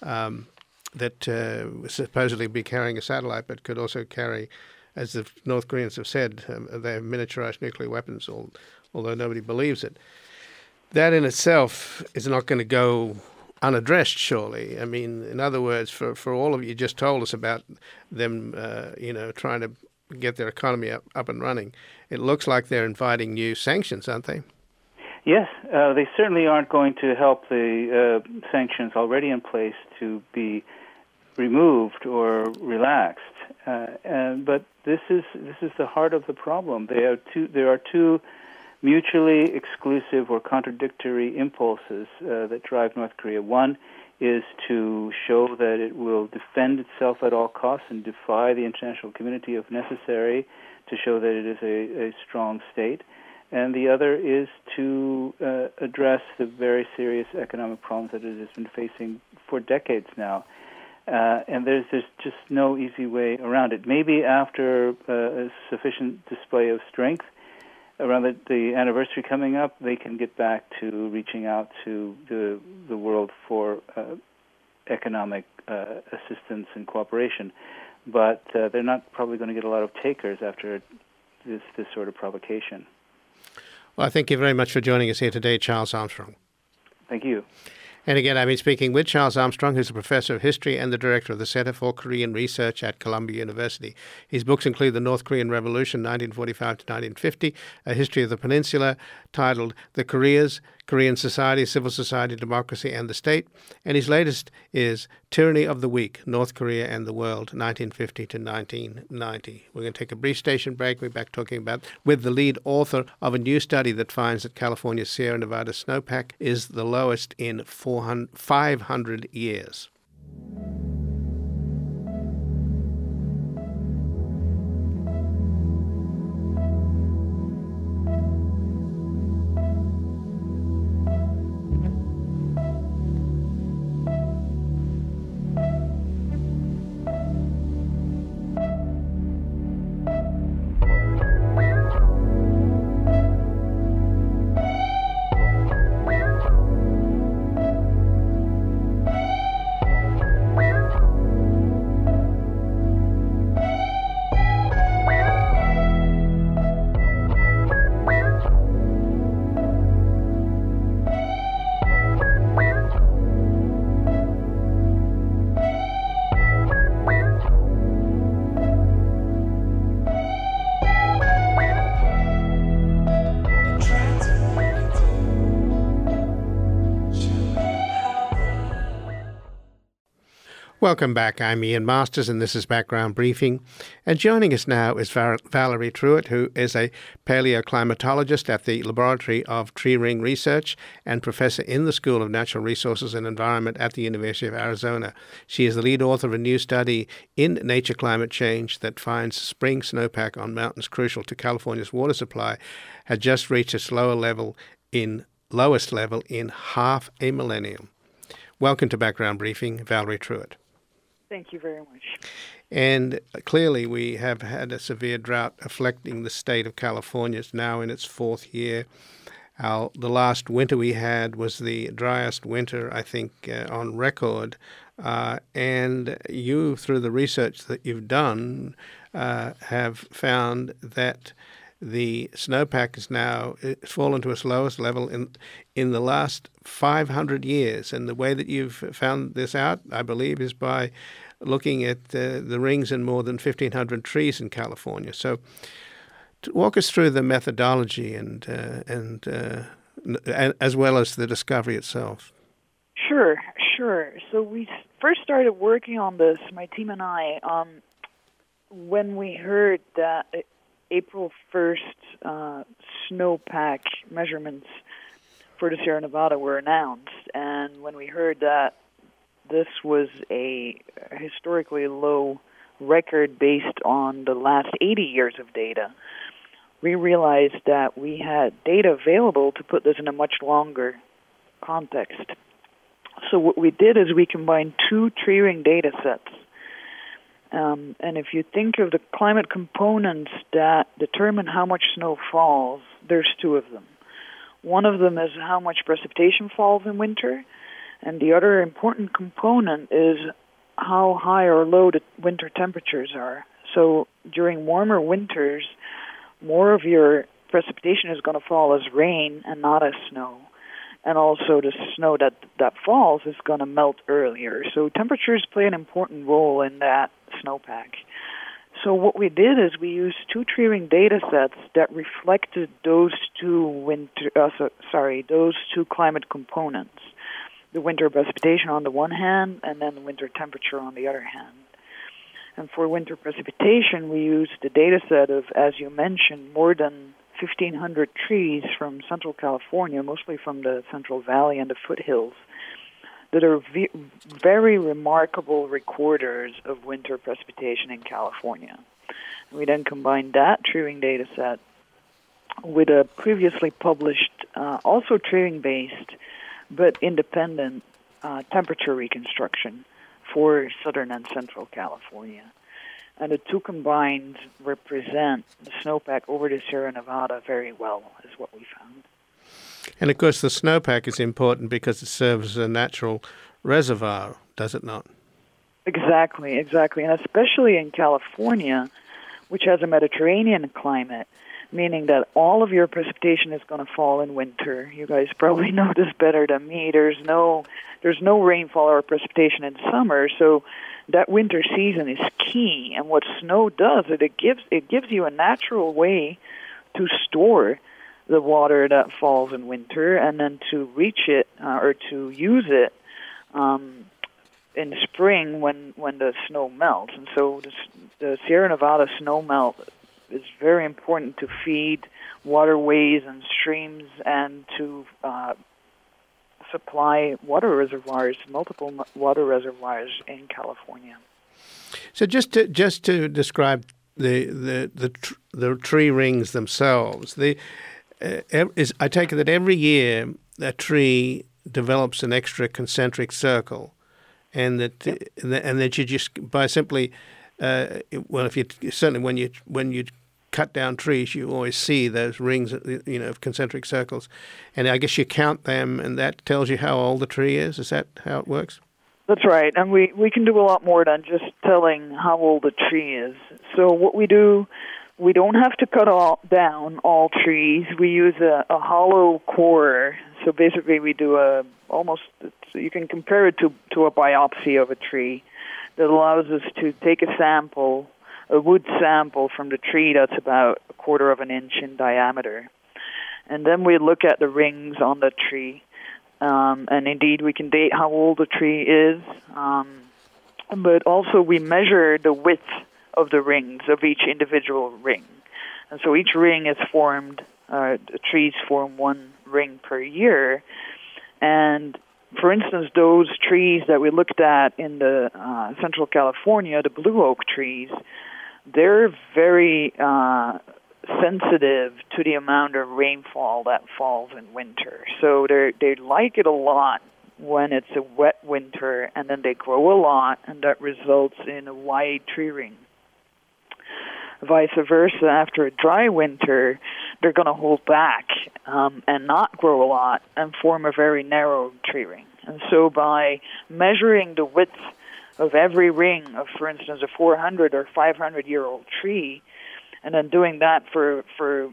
Speaker 1: that supposedly be carrying a satellite, but could also carry, as the North Koreans have said, they have miniaturized nuclear weapons, although nobody believes it. That in itself is not going to go unaddressed, surely. I mean, in other words, for all of you just told us about them, trying to get their economy up and running, it looks like they're inviting new sanctions, aren't they?
Speaker 4: Yes, they certainly aren't going to help the sanctions already in place to be removed or relaxed. But this is the heart of the problem. There are two mutually exclusive or contradictory impulses that drive North Korea. One is to show that it will defend itself at all costs and defy the international community if necessary to show that it is a strong state. And the other is to address the very serious economic problems that it has been facing for decades now. And there's just no easy way around it. Maybe after a sufficient display of strength, around the anniversary coming up, they can get back to reaching out to the world for economic assistance and cooperation. But they're not probably going to get a lot of takers after this sort of provocation.
Speaker 1: Well, thank you very much for joining us here today, Charles Armstrong.
Speaker 4: Thank you.
Speaker 1: And again, I've been speaking with Charles Armstrong, who's a professor of history and the director of the Center for Korean Research at Columbia University. His books include The North Korean Revolution, 1945 to 1950, A History of the Peninsula, titled The Koreas, Korean Society, Civil Society, Democracy, and the State. And his latest is Tyranny of the Weak, North Korea and the World, 1950 to 1990. We're going to take a brief station break. We're back talking about with the lead author of a new study that finds that California's Sierra Nevada snowpack is the lowest in 500 years. Welcome back. I'm Ian Masters, and this is Background Briefing. And joining us now is Valerie Truitt, who is a paleoclimatologist at the Laboratory of Tree Ring Research and professor in the School of Natural Resources and Environment at the University of Arizona. She is the lead author of a new study in Nature Climate Change that finds spring snowpack on mountains crucial to California's water supply had just reached its lowest level in half a millennium. Welcome to Background Briefing, Valerie Truitt.
Speaker 5: Thank you very much.
Speaker 1: And clearly we have had a severe drought afflicting the state of California. It's now in its fourth year. The last winter we had was the driest winter, I think, on record. And you, through the research that you've done, have found that the snowpack has now fallen to its lowest level in the last 500 years. And the way that you've found this out, I believe, is by looking at the rings in more than 1,500 trees in California. So walk us through the methodology and as well as the discovery itself.
Speaker 5: Sure. So we first started working on this, my team and I, when we heard that April 1st snowpack measurements for the Sierra Nevada were announced. And when we heard that this was a historically low record based on the last 80 years of data, we realized that we had data available to put this in a much longer context. So what we did is we combined two tree ring data sets. And if you think of the climate components that determine how much snow falls, there's two of them. One of them is how much precipitation falls in winter, and the other important component is how high or low the winter temperatures are. So during warmer winters, more of your precipitation is going to fall as rain and not as snow. And also the snow that falls is going to melt earlier. So temperatures play an important role in that snowpack. So what we did is we used two tree ring data sets that reflected those two climate components. The winter precipitation on the one hand, and then the winter temperature on the other hand. And for winter precipitation, we used the data set of, as you mentioned, more than 1,500 trees from Central California, mostly from the Central Valley and the foothills, that are very remarkable recorders of winter precipitation in California. We then combined that tree ring data set with a previously published, also tree ring-based, but independent temperature reconstruction for Southern and Central California. And the two combined represent the snowpack over the Sierra Nevada very well, is what we found.
Speaker 1: And of course, the snowpack is important because it serves as a natural reservoir, does it not?
Speaker 5: Exactly. And especially in California, which has a Mediterranean climate, meaning that all of your precipitation is going to fall in winter. You guys probably know this better than me. There's no rainfall or precipitation in summer, so that winter season is key. And what snow does is it gives you a natural way to store the water that falls in winter, and then to reach it or to use it in spring when the snow melts. And so the Sierra Nevada snow melt is very important to feed waterways and streams and to supply water reservoirs, multiple water reservoirs in California.
Speaker 1: So just to describe the tree rings themselves, I take it that every year a tree develops an extra concentric circle, and that you just by simply when you cut down trees, you always see those rings, of concentric circles, and I guess you count them, and that tells you how old the tree is. Is that how it works?
Speaker 5: That's right, and we can do a lot more than just telling how old a tree is. So what we do, we don't have to cut down all trees. We use a hollow core. So basically, we do you can compare it to a biopsy of a tree that allows us to take a wood sample from the tree that's about 1/4 of an inch in diameter. And then we look at the rings on the tree. And indeed, we can date how old the tree is. But also we measure the width of the rings of each individual ring. And so each ring is formed, the trees form one ring per year. And for instance, those trees that we looked at in the Central California, the blue oak trees, they're very sensitive to the amount of rainfall that falls in winter. So they like it a lot when it's a wet winter, and then they grow a lot, and that results in a wide tree ring. Vice versa, after a dry winter, they're going to hold back and not grow a lot and form a very narrow tree ring. And so by measuring the width of every ring of, for instance, a 400 or 500-year-old tree, and then doing that for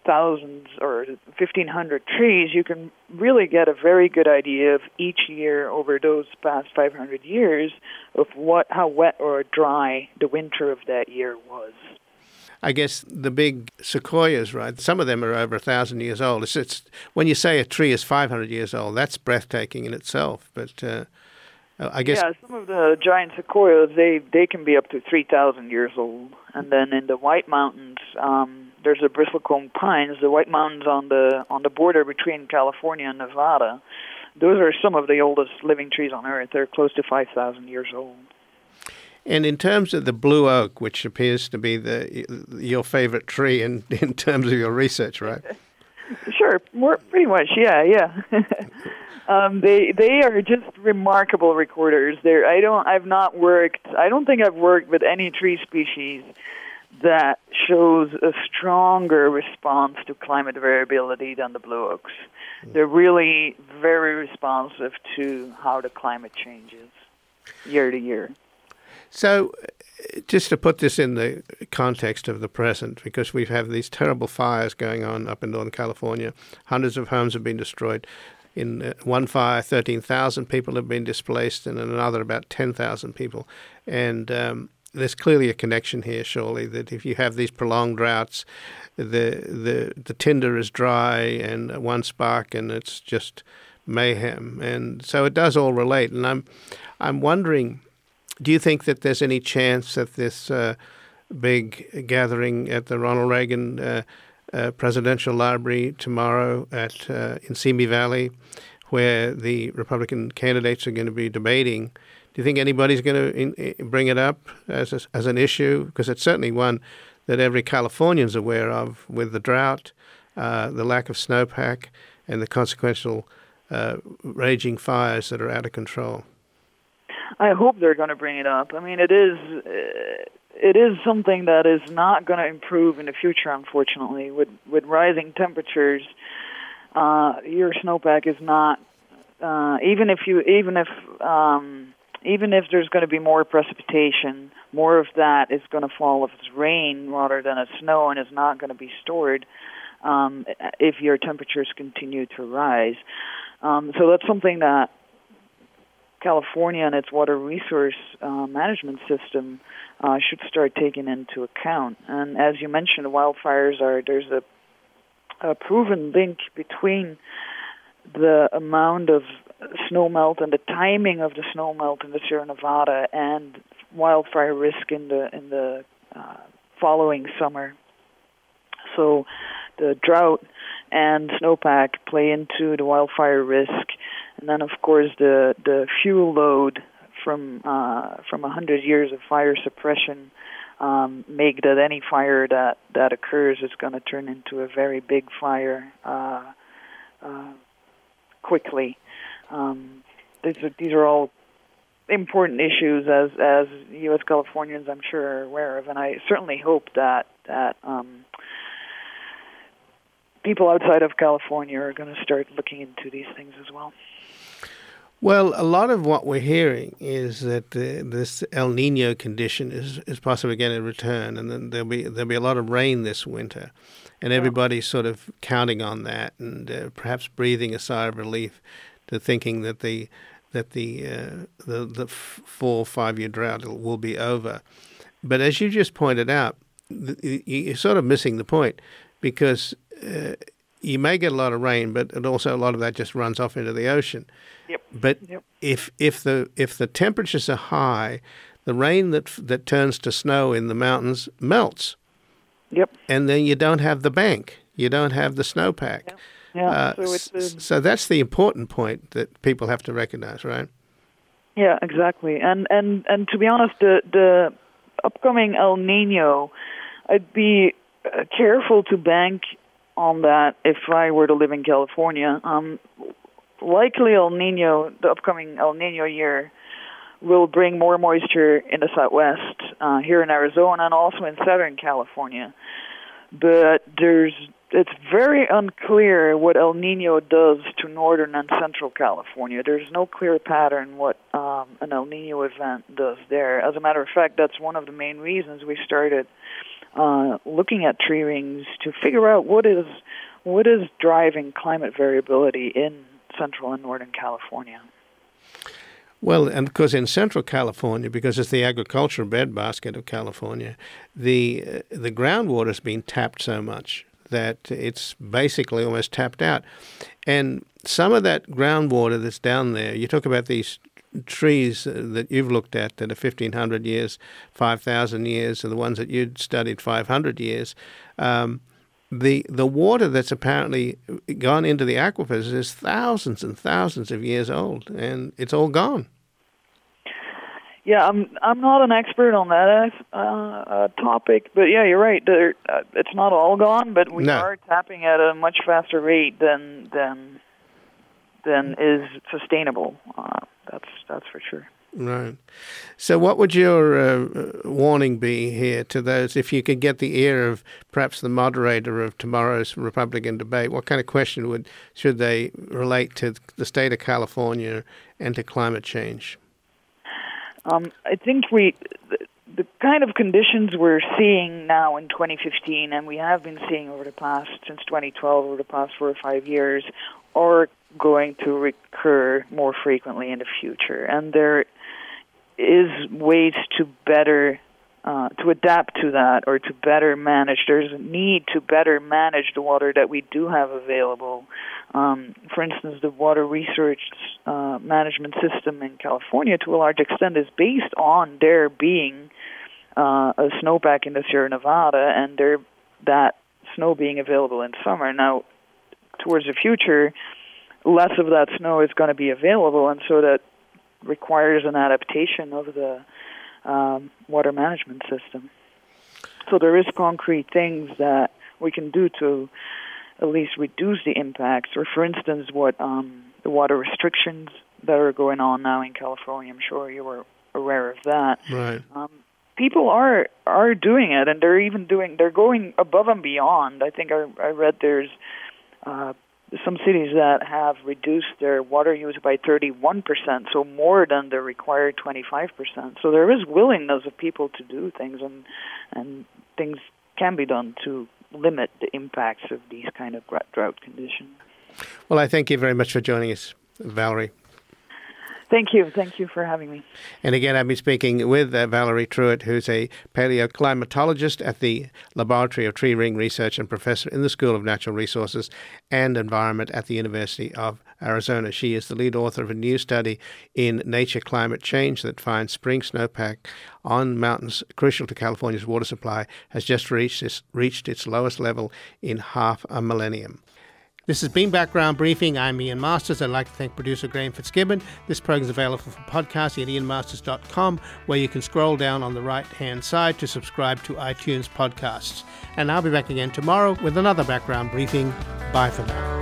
Speaker 5: thousands or 1,500 trees, you can really get a very good idea of each year over those past 500 years of how wet or dry the winter of that year was.
Speaker 1: I guess the big sequoias, right? Some of them are over 1,000 years old. It's when you say a tree is 500 years old, that's breathtaking in itself. But I guess
Speaker 5: some of the giant sequoias they can be up to 3,000 years old. And then in the White Mountains, there's the bristlecone pines. The White Mountains on the border between California and Nevada. Those are some of the oldest living trees on Earth. They're close to 5,000 years old.
Speaker 1: And in terms of the blue oak, which appears to be your favorite tree in terms of your research, right?
Speaker 5: Sure, pretty much, yeah. They are just remarkable recorders. I don't think I've worked with any tree species that shows a stronger response to climate variability than the blue oaks. They're really very responsive to how the climate changes year to year.
Speaker 1: So, just to put this in the context of the present, because we have these terrible fires going on up in Northern California, hundreds of homes have been destroyed. In one fire, 13,000 people have been displaced, and in another, about 10,000 people. And there's clearly a connection here, surely, that if you have these prolonged droughts, the tinder is dry and one spark, and it's just mayhem. And so it does all relate. And I'm wondering, do you think that there's any chance that this big gathering at the Ronald Reagan Presidential Library tomorrow in Simi Valley, where the Republican candidates are going to be debating, do you think anybody's going to bring it up as an issue? Because it's certainly one that every Californian's aware of, with the drought, the lack of snowpack, and the consequential raging fires that are out of control.
Speaker 5: I hope they're going to bring it up. I mean, it is something that is not going to improve in the future, unfortunately. With rising temperatures, your snowpack is not even if there's going to be more precipitation, more of that is going to fall as rain rather than as snow, and is not going to be stored if your temperatures continue to rise. So that's something that California and its water resource management system should start taking into account. And as you mentioned, wildfires there's a proven link between the amount of snow melt and the timing of the snow melt in the Sierra Nevada and wildfire risk in the following summer. So the drought and snowpack play into the wildfire risk. And then, of course, the fuel load from 100 years of fire suppression make that any fire that occurs is going to turn into a very big fire quickly. These are all important issues as U.S. Californians, I'm sure, are aware of, and I certainly hope that people outside of California are going to start looking into these things as well.
Speaker 1: Well, a lot of what we're hearing is that this El Nino condition is possibly going to return, and then there'll be a lot of rain this winter, and everybody's sort of counting on that, and perhaps breathing a sigh of relief to thinking that the 4 or 5 year drought will be over. But as you just pointed out, you're sort of missing the point, because you may get a lot of rain, but also a lot of that just runs off into the ocean.
Speaker 5: Yep.
Speaker 1: But if the temperatures are high, the rain that turns to snow in the mountains melts.
Speaker 5: Yep.
Speaker 1: And then you don't have the bank. You don't have the snowpack.
Speaker 5: Yeah.
Speaker 1: So that's the important point that people have to recognize, right?
Speaker 5: Yeah, exactly. And to be honest, the upcoming El Nino, I'd be careful to bank on that if I were to live in California. Likely the upcoming El Nino year will bring more moisture in the Southwest, here in Arizona, and also in Southern California. But it's very unclear what El Nino does to Northern and Central California. There's no clear pattern what an El Nino event does there. As a matter of fact, that's one of the main reasons we started looking at tree rings to figure out what is driving climate variability in Central and Northern California.
Speaker 1: Well, and because in Central California, because it's the agricultural breadbasket of California, the groundwater has been tapped so much that it's basically almost tapped out. And some of that groundwater that's down there, you talk about these trees that you've looked at that are 1,500 years, 5,000 years, and the ones that you'd studied 500 years, the water that's apparently gone into the aquifers is thousands and thousands of years old, and it's all gone.
Speaker 5: Yeah, I'm not an expert on that topic, but yeah, you're right. It's not all gone, but we are tapping at a much faster rate than is sustainable. That's for sure.
Speaker 1: Right. So what would your warning be here to those, if you could get the ear of perhaps the moderator of tomorrow's Republican debate, what kind of question should they relate to the state of California and to climate change?
Speaker 5: I think the kind of conditions we're seeing now in 2015, and we have been seeing since 2012, over the past 4 or 5 years, are going to recur more frequently in the future. And there is ways to better to adapt to that, or to better manage. There's a need to better manage the water that we do have available. For instance, the water research management system in California, to a large extent, is based on there being a snowpack in the Sierra Nevada, and that snow being available in summer. Now, towards the future, less of that snow is going to be available, and so that requires an adaptation of the water management system. So there is concrete things that we can do to at least reduce the impacts, or for instance, what the water restrictions that are going on now in California. I'm sure you were aware of that.
Speaker 1: Right.
Speaker 5: People are doing it, and they're going above and beyond. I think I read there's some cities that have reduced their water use by 31%, so more than the required 25%. So there is willingness of people to do things, and things can be done to limit the impacts of these kind of drought conditions.
Speaker 1: Well, I thank you very much for joining us, Valerie.
Speaker 5: Thank you. Thank you for having me.
Speaker 1: And again, I've been speaking with Valerie Truitt, who's a paleoclimatologist at the Laboratory of Tree Ring Research and professor in the School of Natural Resources and Environment at the University of Arizona. She is the lead author of a new study in Nature Climate Change that finds spring snowpack on mountains crucial to California's water supply has just reached its lowest level in half a millennium. This has been Background Briefing. I'm Ian Masters. I'd like to thank producer Graham Fitzgibbon. This program is available for podcasting at ianmasters.com, where you can scroll down on the right-hand side to subscribe to iTunes podcasts. And I'll be back again tomorrow with another Background Briefing. Bye for now.